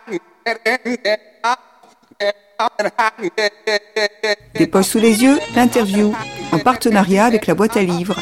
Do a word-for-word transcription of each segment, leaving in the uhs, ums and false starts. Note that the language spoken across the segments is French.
Des poches sous les yeux, l'interview, en partenariat avec la boîte à livres.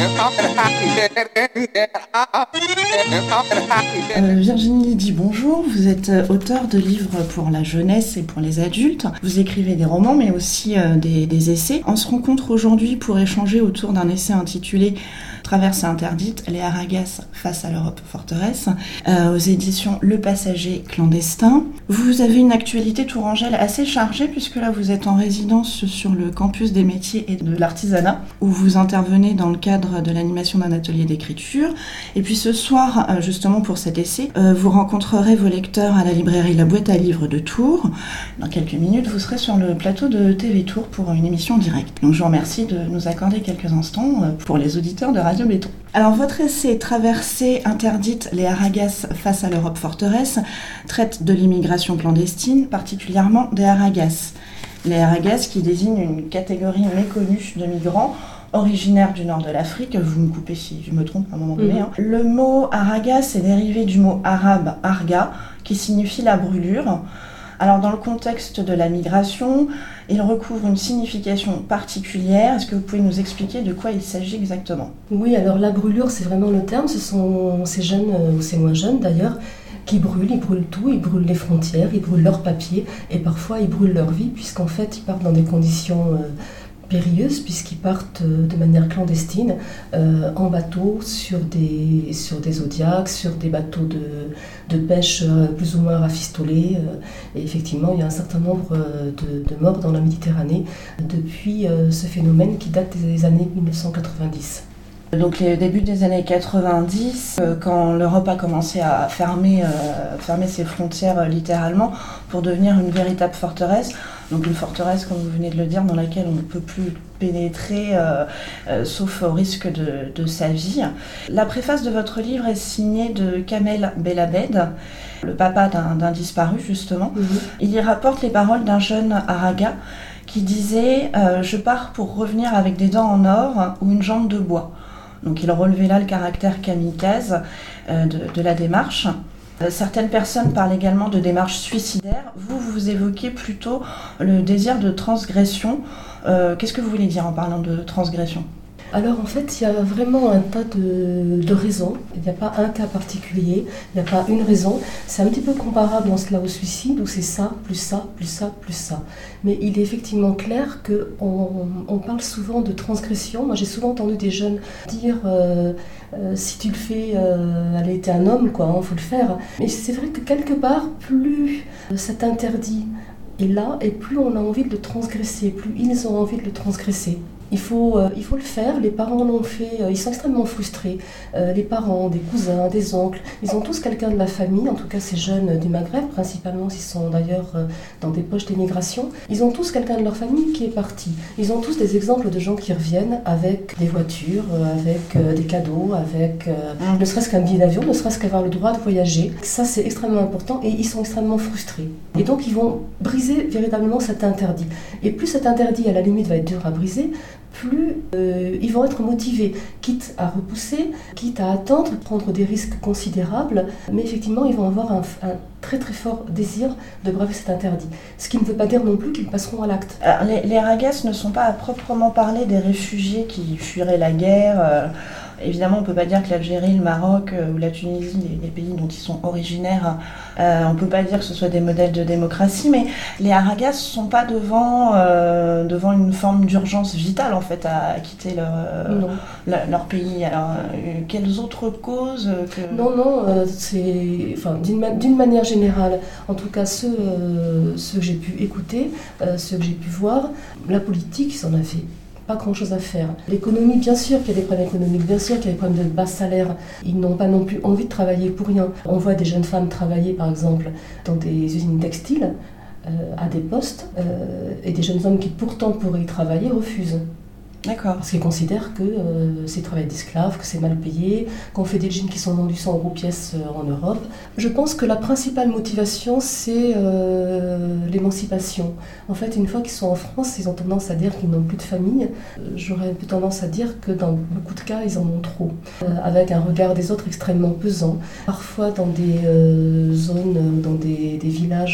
Euh, Virginie Liddy, bonjour. Vous êtes auteure de livres pour la jeunesse et pour les adultes. Vous écrivez des romans, mais aussi euh, des, des essais. On se rencontre aujourd'hui pour échanger autour d'un essai intitulé Traversée interdite, les Haragas face à l'Europe forteresse, euh, aux éditions Le Passager clandestin. Vous avez une actualité tourangelle assez chargée, puisque là vous êtes en résidence sur le campus des métiers et de l'artisanat, où vous intervenez dans le cadre de l'animation d'un atelier d'écriture. Et puis ce soir, euh, justement pour cet essai, euh, vous rencontrerez vos lecteurs à la librairie La Boîte à livres de Tours. Dans quelques minutes, vous serez sur le plateau de T V Tours pour une émission directe. Donc je vous remercie de nous accorder quelques instants euh, pour les auditeurs de Radio Béton. Alors votre essai Traversée interdite, les Haragas face à l'Europe forteresse traite de l'immigration clandestine, particulièrement des Haragas. Les Haragas qui désignent une catégorie méconnue de migrants originaires du nord de l'Afrique. Vous me coupez si je me trompe à un moment donné. Mmh. Hein. Le mot Haragas est dérivé du mot arabe arga qui signifie la brûlure. Alors dans le contexte de la migration, il recouvre une signification particulière. Est-ce que vous pouvez nous expliquer de quoi il s'agit exactement ? Oui, alors la brûlure, c'est vraiment le terme. Ce sont ces jeunes, ou ces moins jeunes d'ailleurs, qui brûlent, ils brûlent tout, ils brûlent les frontières, ils brûlent leurs papiers et parfois ils brûlent leur vie puisqu'en fait ils partent dans des conditions euh, périlleuses puisqu'ils partent de manière clandestine euh, en bateau sur des, sur des zodiacs, sur des bateaux de, de pêche euh, plus ou moins rafistolés. Euh, et effectivement, il y a un certain nombre euh, de, de morts dans la Méditerranée depuis euh, ce phénomène qui date des années mille neuf cent quatre-vingt-dix. Donc les débuts des années quatre-vingt-dix, euh, quand l'Europe a commencé à fermer, euh, fermer ses frontières euh, littéralement pour devenir une véritable forteresse, donc une forteresse, comme vous venez de le dire, dans laquelle on ne peut plus pénétrer, euh, euh, sauf au risque de, de sa vie. La préface de votre livre est signée de Kamel Belabed, le papa d'un, d'un disparu justement. Mmh. Il y rapporte les paroles d'un jeune Haraga qui disait euh, « Je pars pour revenir avec des dents en or ou une jambe de bois ». Donc il relevait là le caractère kamikaze euh, de, de la démarche. Euh, certaines personnes parlent également de démarche suicidaire. Vous, vous évoquez plutôt le désir de transgression. Euh, qu'est-ce que vous voulez dire en parlant de transgression ? Alors en fait, il y a vraiment un tas de, de raisons. Il n'y a pas un cas particulier, il n'y a pas une raison. C'est un petit peu comparable en cela au suicide, où c'est ça, plus ça, plus ça, plus ça. Mais il est effectivement clair qu'on on parle souvent de transgression. Moi, j'ai souvent entendu des jeunes dire euh, euh, si tu le fais, euh, allez, t'es un homme, quoi, il hein, faut le faire. Mais c'est vrai que quelque part, plus cet interdit est là, et plus on a envie de le transgresser, plus ils ont envie de le transgresser. Il faut, euh, il faut le faire, les parents l'ont fait, euh, ils sont extrêmement frustrés. Euh, les parents, des cousins, des oncles, ils ont tous quelqu'un de la famille, en tout cas ces jeunes du Maghreb, principalement s'ils sont d'ailleurs euh, dans des poches d'émigration, ils ont tous quelqu'un de leur famille qui est parti. Ils ont tous des exemples de gens qui reviennent avec des voitures, euh, avec euh, des cadeaux, avec euh, ne serait-ce qu'un billet d'avion, ne serait-ce qu'avoir le droit de voyager. Ça c'est extrêmement important et ils sont extrêmement frustrés. Et donc ils vont briser véritablement cet interdit. Et plus cet interdit à la limite va être dur à briser, plus euh, ils vont être motivés, quitte à repousser, quitte à attendre, prendre des risques considérables, mais effectivement ils vont avoir un, un très très fort désir de braver cet interdit. Ce qui ne veut pas dire non plus qu'ils passeront à l'acte. Alors, les, les Haragas ne sont pas à proprement parler des réfugiés qui fuiraient la guerre. Euh, évidemment, on ne peut pas dire que l'Algérie, le Maroc euh, ou la Tunisie, les, les pays dont ils sont originaires, euh, on ne peut pas dire que ce soit des modèles de démocratie, mais les Haragas ne sont pas devant, euh, devant une forme d'urgence vitale en fait à, à quitter leur, euh, leur, leur pays. Alors, euh, quelles autres causes que... Non, non, euh, c'est, enfin, d'une, ma- d'une manière générale, en tout cas ceux, euh, ceux que j'ai pu écouter, euh, ceux que j'ai pu voir, la politique, ils en a fait pas grand-chose à faire. L'économie, bien sûr qu'il y a des problèmes économiques, bien sûr qu'il y a des problèmes de bas salaire. Ils n'ont pas non plus envie de travailler pour rien. On voit des jeunes femmes travailler, par exemple, dans des usines textiles, euh, à des postes, euh, et des jeunes hommes qui pourtant pourraient y travailler refusent. D'accord. Parce qu'ils considèrent que euh, c'est travail d'esclave, que c'est mal payé, qu'on fait des jeans qui sont vendus cent euros pièce euh, en Europe. Je pense que la principale motivation, c'est euh, l'émancipation. En fait, une fois qu'ils sont en France, ils ont tendance à dire qu'ils n'ont plus de famille. Euh, j'aurais un peu tendance à dire que dans beaucoup de cas, ils en ont trop. Euh, avec un regard des autres extrêmement pesant. Parfois dans des euh, zones, dans des, des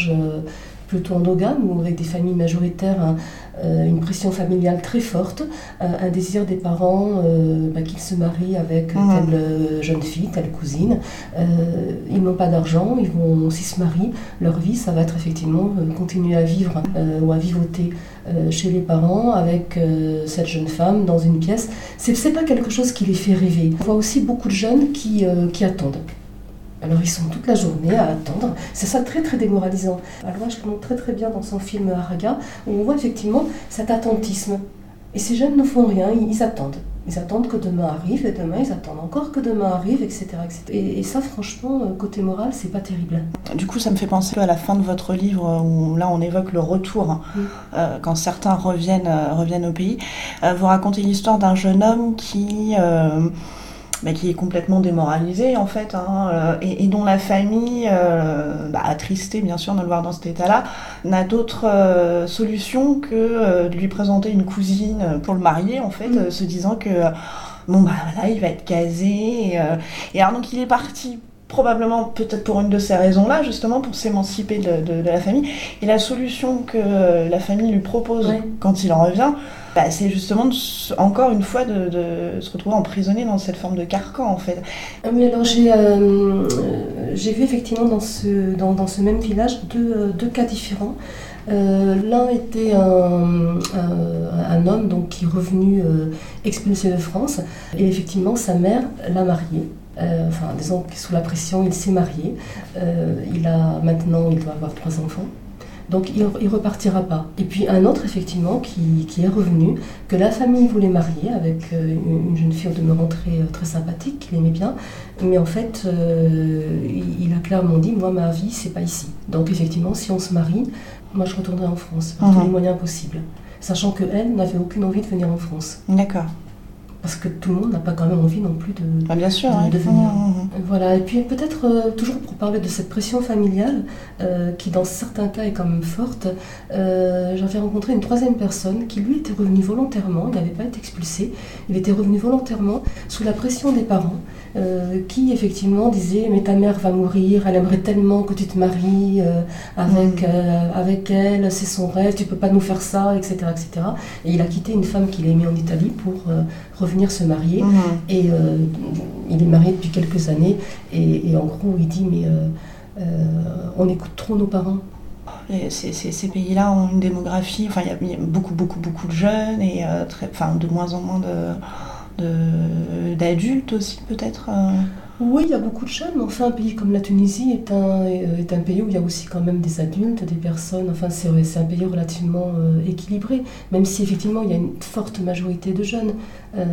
ménage euh, plutôt endogame ou avec des familles majoritaires, hein, euh, une pression familiale très forte, euh, un désir des parents euh, bah, qu'ils se marient avec mmh. telle euh, jeune fille, telle cousine. Euh, ils n'ont pas d'argent, ils vont, s'ils se marient, leur vie, ça va être effectivement euh, continuer à vivre euh, ou à vivoter euh, chez les parents avec euh, cette jeune femme dans une pièce. C'est, c'est pas quelque chose qui les fait rêver. On voit aussi beaucoup de jeunes qui, euh, qui attendent. Alors ils sont toute la journée à attendre, c'est ça très très démoralisant. Alors je le montre très très bien dans son film Araga, où on voit effectivement cet attentisme. Et ces jeunes ne font rien, ils, ils attendent. Ils attendent que demain arrive, et demain ils attendent encore que demain arrive, et cetera et cetera. Et, et ça franchement, côté moral, c'est pas terrible. Du coup ça me fait penser à la fin de votre livre, où là on évoque le retour, oui. euh, quand certains reviennent, euh, reviennent au pays. Euh, vous racontez l'histoire d'un jeune homme qui... Euh, Bah, qui est complètement démoralisé en fait, hein, euh, et, et dont la famille, euh, bah, attristé bien sûr de le voir dans cet état-là, n'a d'autre euh, solution que euh, de lui présenter une cousine pour le marier en fait, mmh. euh, se disant que bon bah là il va être casé, et, euh, et alors donc il est parti probablement peut-être pour une de ces raisons-là, justement pour s'émanciper de, de, de la famille, et la solution que euh, la famille lui propose ouais. quand il en revient, bah, c'est justement de, encore une fois de, de se retrouver emprisonné dans cette forme de carcan en fait. Ah oui, alors j'ai, euh, j'ai vu effectivement dans ce, dans, dans ce même village deux, deux cas différents. Euh, l'un était un, un, un homme donc, qui est revenu euh, expulsé de France, et effectivement sa mère l'a marié. Euh, enfin, disons que sous la pression, il s'est marié. Euh, il a maintenant, il doit avoir trois enfants. Donc il ne repartira pas. Et puis un autre, effectivement, qui, qui est revenu, que la famille voulait marier avec euh, une, une jeune fille au demeurant très, très sympathique, qu'il aimait bien. Mais en fait, euh, il, il a clairement dit, moi, ma vie, c'est pas ici. Donc effectivement, si on se marie, moi, je retournerai en France, par mmh. tous les moyens possibles. Sachant qu'elle n'avait aucune envie de venir en France. D'accord. Parce que tout le monde n'a pas quand même envie non plus de, ah, bien sûr, de, hein. de venir. Mmh, mmh. Voilà. Et puis peut-être, euh, toujours pour parler de cette pression familiale, euh, qui dans certains cas est quand même forte, euh, j'avais rencontré une troisième personne qui lui était revenu volontairement, il n'avait pas été expulsé, il était revenu volontairement sous la pression des parents, euh, qui effectivement disaient « mais ta mère va mourir, elle aimerait tellement que tu te maries euh, avec, mmh. euh, avec elle, c'est son rêve, tu peux pas nous faire ça, et cetera et cetera. Et il a quitté une femme qu'il aimait en Italie pour euh, revenir se marier, mmh. et euh, il est marié depuis quelques années, et, et en gros il dit mais euh, euh, on écoute trop nos parents. Et ces, ces, ces pays-là ont une démographie, enfin il y, y a beaucoup beaucoup beaucoup de jeunes, et euh, très, enfin, de moins en moins de, de, d'adultes aussi peut-être. Euh... Oui, il y a beaucoup de jeunes, mais enfin un pays comme la Tunisie est un, est un pays où il y a aussi quand même des adultes, des personnes, enfin c'est, c'est un pays relativement euh, équilibré, même si effectivement il y a une forte majorité de jeunes, euh,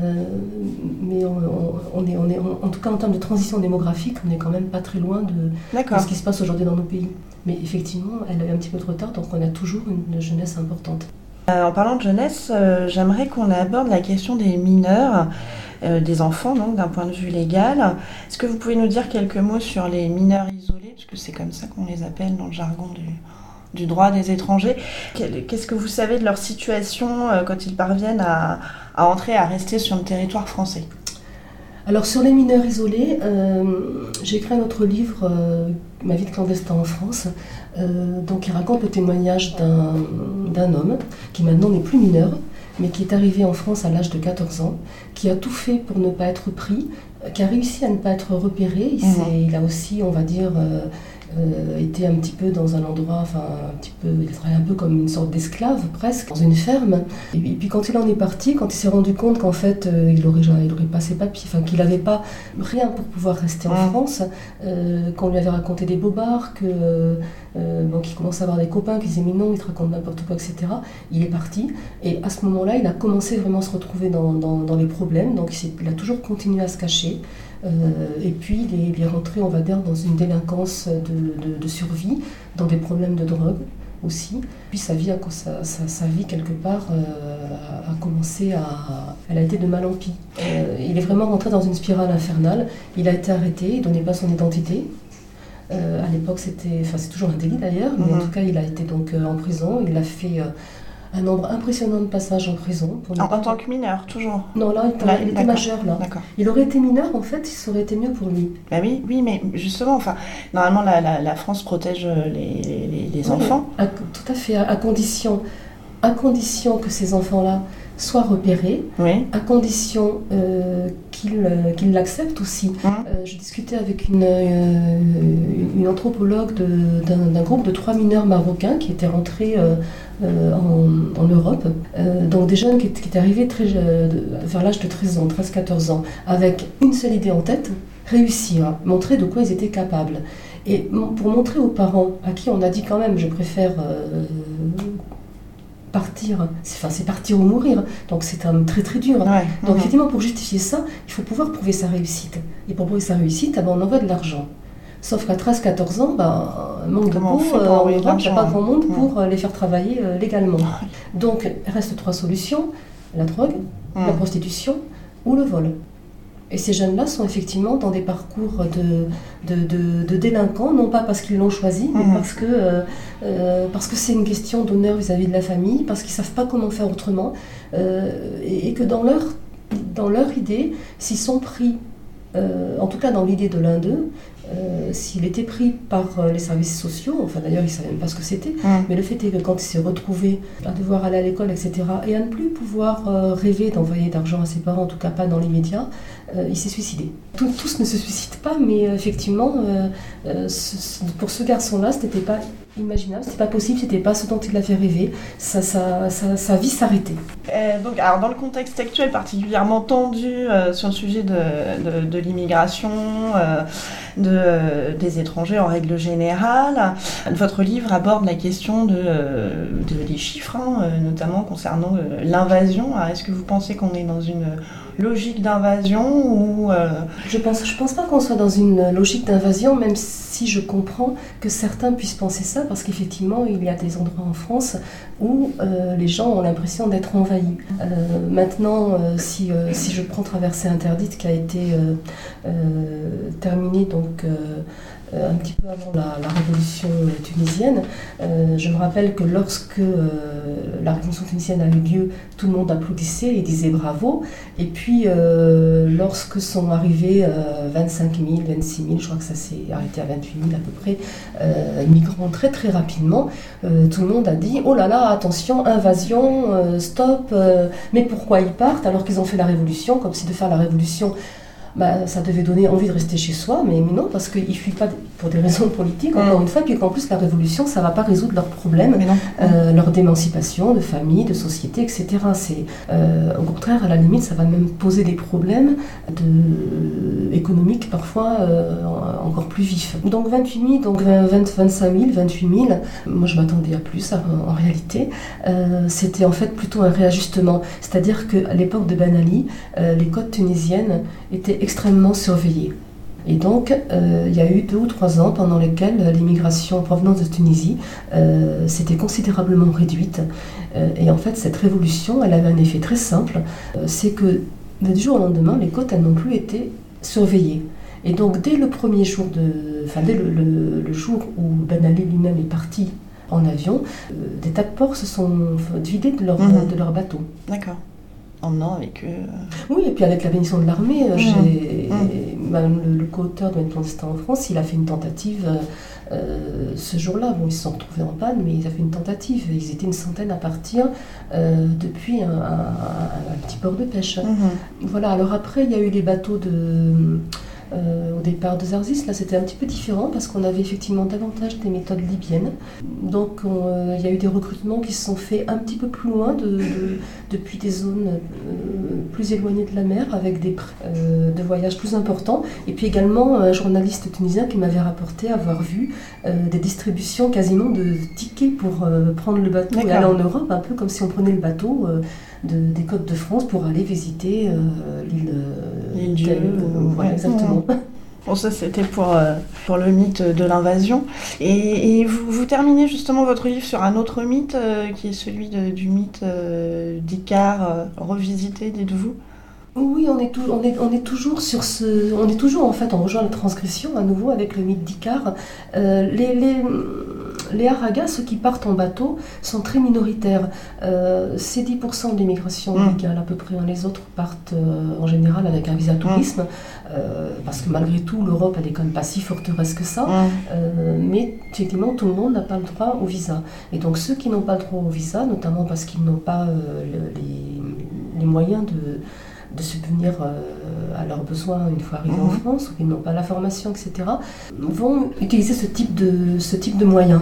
mais on, on, est, on est, on, en tout cas en termes de transition démographique, on n'est quand même pas très loin de, de ce qui se passe aujourd'hui dans nos pays. Mais effectivement, elle a un petit peu de retard, donc on a toujours une jeunesse importante. Euh, en parlant de jeunesse, euh, j'aimerais qu'on aborde la question des mineurs, euh, des enfants, donc d'un point de vue légal. Est-ce que vous pouvez nous dire quelques mots sur les mineurs isolés, parce que c'est comme ça qu'on les appelle dans le jargon du, du droit des étrangers. Qu'est-ce que vous savez de leur situation euh, quand ils parviennent à, à entrer, à rester sur le territoire français ? Alors sur les mineurs isolés, euh, j'ai écrit un autre livre, euh, Ma vie de clandestin en France, euh, donc il raconte le témoignage d'un, d'un homme qui maintenant n'est plus mineur, mais qui est arrivé en France à l'âge de quatorze ans, qui a tout fait pour ne pas être pris, qui a réussi à ne pas être repéré. Il, mmh. il a aussi, on va dire, euh, euh, été un petit peu dans un endroit, enfin un petit peu, il a travaillé un peu comme une sorte d'esclave presque, dans une ferme. Et, et puis quand il en est parti, quand il s'est rendu compte qu'en fait euh, il aurait, il aurait pas ses papiers, enfin qu'il n'avait pas rien pour pouvoir rester en mmh. France, euh, qu'on lui avait raconté des bobards, que euh, bon, qu'il commençait à avoir des copains qui disaient mais non, il te raconte n'importe quoi, et cetera. Il est parti, et à ce moment-là, il a commencé vraiment à se retrouver dans, dans, dans les problèmes, donc il, il a toujours continué à se cacher. Euh, et puis il est, il est rentré, on va dire, dans une délinquance de, de, de survie, dans des problèmes de drogue aussi. Puis sa vie, a, sa, sa, sa vie quelque part, euh, a, a commencé à... Elle a été de mal en pis. Euh, il est vraiment rentré dans une spirale infernale. Il a été arrêté, il ne donnait pas son identité. Euh, à l'époque, c'était, enfin, c'est toujours un délit d'ailleurs, mais mmh. en tout cas, il a été donc euh, en prison. Il a fait... Euh, un nombre impressionnant de passages en prison. Pour en, en tant que mineur, toujours? Non, là, il, là, il était majeur, là. D'accord. Il aurait été mineur, en fait, ça aurait été mieux pour lui. Bah oui, oui, mais justement, enfin, normalement, la, la, la France protège les, les, les oui, enfants. À, tout à fait, à, à, condition, à condition que ces enfants-là soient repérés, oui. à condition euh, qu'ils euh, qu'ils l'acceptent aussi. Mmh. Euh, je discutais avec une, euh, une anthropologue de, d'un, d'un groupe de trois mineurs marocains qui étaient rentrés euh, euh, en, en Europe. Euh, donc des jeunes qui, qui étaient arrivés très, euh, vers l'âge de treize ans, treize quatorze ans, avec une seule idée en tête, réussir, montrer de quoi ils étaient capables. Et pour montrer aux parents, à qui on a dit quand même, je préfère... Euh, partir, c'est, enfin, c'est partir ou mourir, donc c'est un, très très dur. Ouais, donc mmh. effectivement, pour justifier ça, il faut pouvoir prouver sa réussite. Et pour prouver sa réussite, eh ben, on envoie de l'argent. Sauf qu'à treize quatorze ans, ben, manque Comment de peau, euh, en Europe, il n'y a pas grand monde mmh. pour euh, les faire travailler euh, légalement. Donc, il reste trois solutions, la drogue, mmh. la prostitution ou le vol. Et ces jeunes-là sont effectivement dans des parcours de, de, de, de délinquants, non pas parce qu'ils l'ont choisi, mais mmh. parce que, euh, euh, parce que c'est une question d'honneur vis-à-vis de la famille, parce qu'ils ne savent pas comment faire autrement, euh, et, et que dans leur, dans leur idée, s'ils sont pris, euh, en tout cas dans l'idée de l'un d'eux, Euh, s'il était pris par euh, les services sociaux, enfin d'ailleurs il ne savait même pas ce que c'était, mmh. mais le fait est que quand il s'est retrouvé à devoir aller à l'école, et cetera, et à ne plus pouvoir euh, rêver d'envoyer d'argent à ses parents, en tout cas pas dans l'immédiat, euh, il s'est suicidé. Tout, tous ne se suicident pas, mais euh, effectivement, euh, euh, ce, pour ce garçon-là, ce n'était pas imaginable, c'était pas possible, c'était pas ce dont il avait rêvé, sa, sa, sa, sa vie s'arrêtait. Euh, donc, alors dans le contexte actuel particulièrement tendu euh, sur le sujet de, de, de l'immigration, euh, de, euh, des étrangers en règle générale, votre livre aborde la question de, euh, de, des chiffres, hein, notamment concernant euh, l'invasion. Alors, est-ce que vous pensez qu'on est dans une logique d'invasion ou euh... Je pense, je pense pas qu'on soit dans une logique d'invasion, même si je comprends que certains puissent penser ça, parce qu'effectivement, il y a des endroits en France où euh, les gens ont l'impression d'être envahis. Euh, maintenant, euh, si, euh, si je prends Traversée interdite, qui a été euh, euh, terminée donc euh, un petit peu avant la, la révolution tunisienne. Euh, je me rappelle que lorsque euh, la révolution tunisienne a eu lieu, tout le monde applaudissait et disait bravo. Et puis, euh, lorsque sont arrivés euh, vingt-cinq mille, vingt-six mille, je crois que ça s'est arrêté à vingt-huit mille à peu près, euh, migrants très très rapidement, euh, tout le monde a dit « Oh là là, attention, invasion, euh, stop, euh, mais pourquoi ils partent alors qu'ils ont fait la révolution ?» Comme si de faire la révolution... Bah, ça devait donner envie de rester chez soi, mais, mais non, parce qu'ils ne fuient pas pour des raisons politiques, encore mmh. une fois, puis qu'en plus la révolution, ça ne va pas résoudre leurs problèmes, euh, leur d'émancipation, de famille, de société, et cetera. C'est, euh, au contraire, à la limite, ça va même poser des problèmes de, économiques parfois euh, encore plus vifs. Donc vingt-huit mille, donc vingt, vingt-cinq mille, vingt-huit mille, moi je m'attendais à plus en, en réalité. Euh, c'était en fait plutôt un réajustement, c'est-à-dire qu'à l'époque de Ben Ali, euh, les côtes tunisiennes étaient extrêmement surveillée. Et donc, euh, il y a eu deux ou trois ans pendant lesquels l'immigration en provenance de Tunisie euh, s'était considérablement réduite. Euh, et en fait, cette révolution, elle avait un effet très simple, euh, c'est que du jour au lendemain, les côtes, elles n'ont plus été surveillées. Et donc, dès le premier jour, de, enfin, dès le, le, le jour où Ben Ali lui-même est parti en avion, euh, des tas de ports se sont vidés de leur, mmh. de leur bateau. D'accord. Emmenant avec eux. Oui, et puis avec la bénédiction de l'armée, mmh. j'ai, mmh. bah, le, le co-auteur de Même clandestin en France, il a fait une tentative euh, ce jour-là. Bon, ils se sont retrouvés en panne, mais il a fait une tentative. Ils étaient une centaine à partir euh, depuis un, un, un petit port de pêche. Mmh. Voilà, alors après, il y a eu les bateaux de... Euh, au départ de Zarzis, là c'était un petit peu différent parce qu'on avait effectivement davantage des méthodes libyennes. Donc il euh, y a eu des recrutements qui se sont faits un petit peu plus loin, de, de, depuis des zones euh, plus éloignées de la mer, avec des euh, de voyages plus importants. Et puis également un journaliste tunisien qui m'avait rapporté avoir vu euh, des distributions quasiment de tickets pour euh, prendre le bateau D'accord. et aller en Europe, un peu comme si on prenait le bateau euh, De, des côtes de France pour aller visiter euh, l'île, euh, l'île Dieu. Euh, voilà, exactement. Bon, ça c'était pour, euh, pour le mythe de l'invasion. Et, et vous, vous terminez justement votre livre sur un autre mythe euh, qui est celui de, du mythe euh, d'Icare euh, revisité, dites-vous. Oui, on est, tout, on, est, on est toujours sur ce... On est toujours, en fait, on rejoint la transgression à nouveau avec le mythe d'Icare. Euh, les, les, Les Haragas, ceux qui partent en bateau, sont très minoritaires. Euh, c'est dix pour cent de l'immigration mmh. légale à peu près. Les autres partent euh, en général avec un visa tourisme, mmh. euh, parce que malgré tout, l'Europe, elle est quand même pas si forteresse que ça. Mmh. Euh, mais effectivement, tout le monde n'a pas le droit au visa. Et donc ceux qui n'ont pas le droit au visa, notamment parce qu'ils n'ont pas euh, le, les, les moyens de... de subvenir euh, à leurs besoins une fois arrivés mmh. en France, ou qu'ils n'ont pas la formation, et cetera, vont utiliser ce type de, ce type de moyens.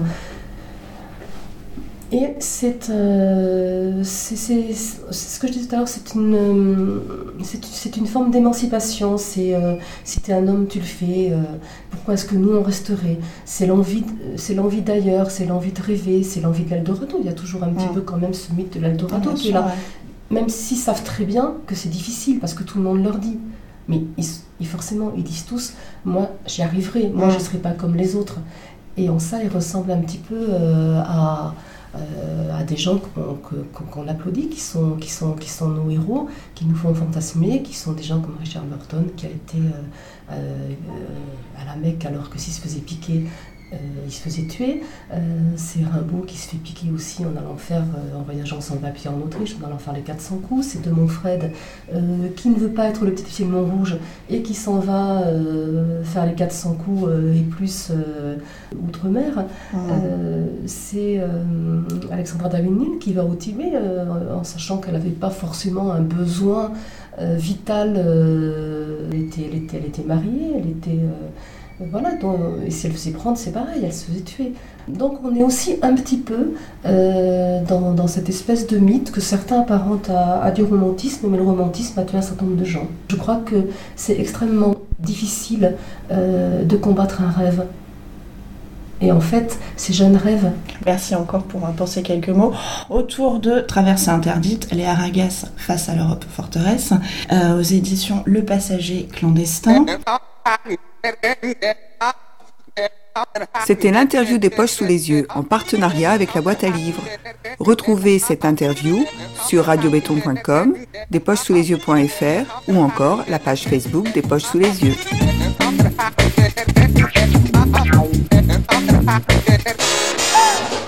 Et c'est, euh, c'est, c'est, c'est ce que je disais tout à l'heure, c'est une, c'est, c'est une forme d'émancipation. C'est, euh, si tu es un homme, tu le fais. Euh, pourquoi est-ce que nous, on resterait ? C'est l'envie, c'est l'envie d'ailleurs, c'est l'envie de rêver, c'est l'envie de l'Eldorado. Il y a toujours un petit mmh. peu quand même ce mythe de l'Eldorado mmh, qui est là. Ouais. Même s'ils savent très bien que c'est difficile, parce que tout le monde leur dit. Mais ils, ils, forcément, ils disent tous, moi, j'y arriverai, moi, mmh. je ne serai pas comme les autres. Et en ça, ils ressemblent un petit peu euh, à, euh, à des gens qu'on, qu'on, qu'on applaudit, qui sont, qui, sont, qui sont nos héros, qui nous font fantasmer, qui sont des gens comme Richard Burton, qui a été euh, euh, à la Mecque alors que s'il se faisait piquer, Euh, il se faisait tuer. Euh, c'est Rimbaud qui se fait piquer aussi en allant faire, euh, en voyageant sans papier en Autriche, en allant faire les quatre cents coups. C'est de Montfred euh, qui ne veut pas être le petit officier de Montrouge et qui s'en va euh, faire les quatre cents coups euh, et plus euh, outre-mer. Mmh. Euh, c'est euh, Alexandra David-Nin qui va au Tibet euh, en sachant qu'elle n'avait pas forcément un besoin euh, vital. Euh, elle, était, elle, était, elle était mariée, elle était... Euh, Voilà, donc, et si elle faisait prendre, c'est pareil, elle se faisait tuer. Donc on est aussi un petit peu euh, dans, dans cette espèce de mythe que certains apparentent à, à du romantisme, mais le romantisme a tué un certain nombre de gens. Je crois que c'est extrêmement difficile euh, de combattre un rêve. Et en fait, ces jeunes rêves... Merci encore pour penser quelques mots. Autour de Traversée interdite, les Haragas face à l'Europe forteresse, euh, aux éditions Le Passager clandestin. C'était l'interview des Poches sous les yeux, en partenariat avec la boîte à livres. Retrouvez cette interview sur radio béton point com, des poches sous les yeux point f r ou encore la page Facebook des Poches sous les yeux.